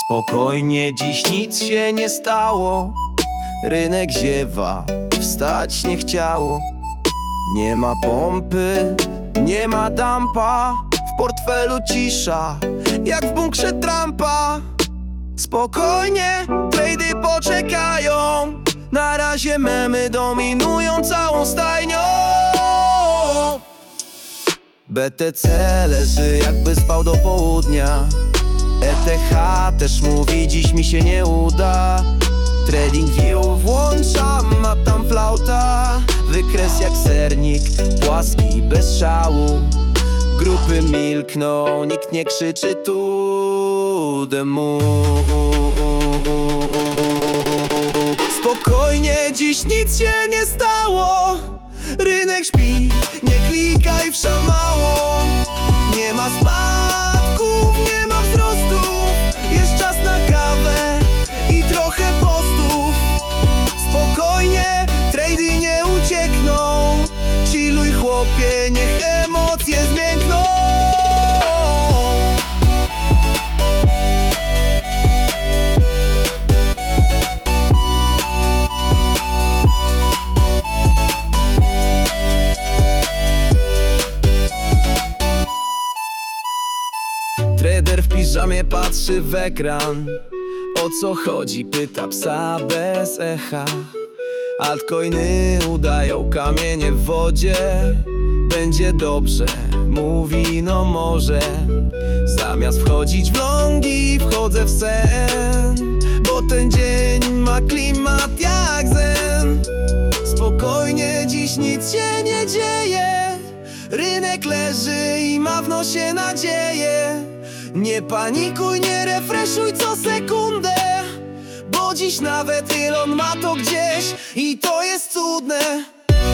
Spokojnie, dziś nic się nie stało. Rynek ziewa, wstać nie chciało. Nie ma pompy, nie ma dumpa. W portfelu cisza, jak w bunkrze Trumpa. Spokojnie, trady poczekają. Na razie memy dominują całą stajnią. BTC leży jakby spał do południa. ETH też mówi, dziś mi się nie uda. Trading view włączam, a tam flauta. Wykres jak sernik, płaski bez szału. Grupy milkną, nikt nie krzyczy tu demu. Spokojnie, dziś nic się nie stało. Rynek śpi, nie klikaj w szamało. Nie ma spadków, nie ma wzrostów. Jest czas na kawę i trochę postów. Spokojnie, trady nie uciekną. Chilluj chłopie, niech emocje zmiękną. Trader w piżamie patrzy w ekran. O co chodzi? Pyta psa bez echa. Altcoiny udają kamienie w wodzie. Będzie dobrze, mówi no może. Zamiast wchodzić w longi, wchodzę w sen. Bo ten dzień ma klimat jak zen. Spokojnie, dziś nic się nie dzieje. Rynek leży i ma w nosie nadzieję. Nie panikuj, nie refreshuj co sekundę. Bo dziś nawet Elon ma to gdzieś i to jest cudne.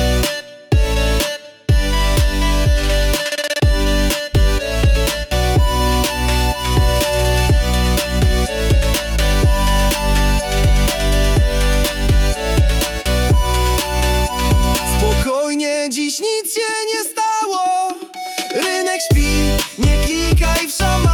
Spokojnie, dziś nic się nie stało. Rynek śpi, nie klikaj w szama.